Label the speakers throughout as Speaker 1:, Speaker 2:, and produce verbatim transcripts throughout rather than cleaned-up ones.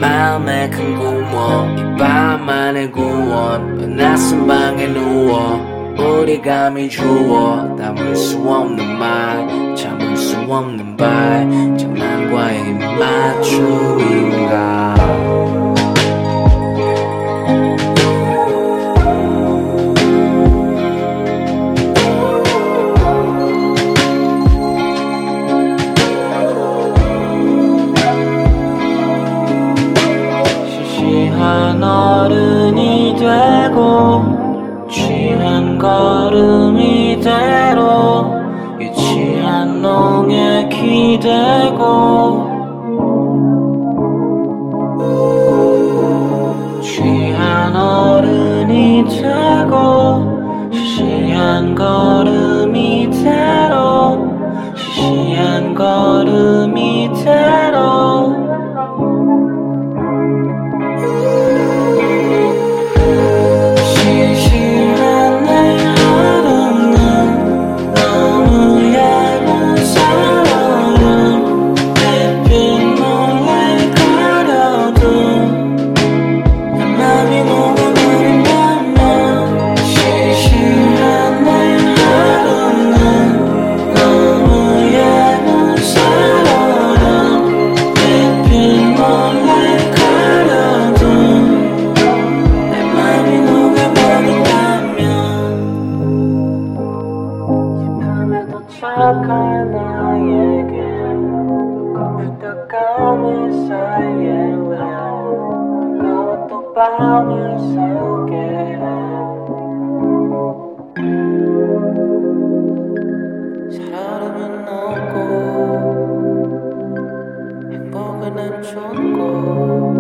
Speaker 1: 마음에 큰 구멍 이 밤만의 구원 낯선 방에 누워 우리 감이 주워 담을 수 없는 말 참을 수 없는 발 장난과의 맞춤인가
Speaker 2: 시시한 어른이 되고 취한 걸음이 대로 유치한 농에 기대고 취한 어른이 되고 시시한 걸음이 대로 시시한 걸음이 대로 착한 나에게 컴퓨터 까물 사이에 왜 뜨거웠던 밤을 새우게 해 살아오면 없고 행복은 안 줬고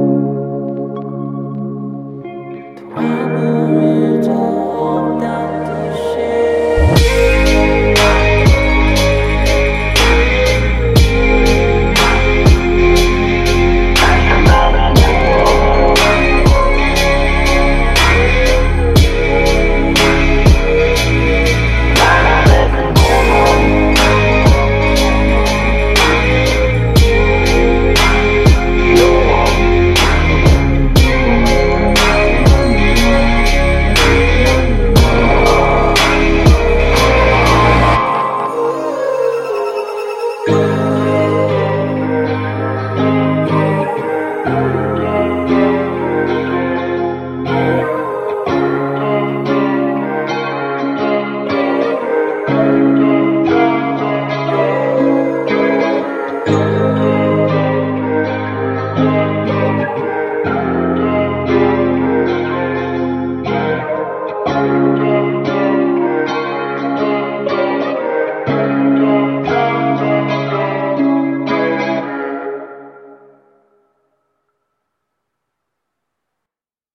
Speaker 2: 또 아무 일도 없단 듯이 Yeah.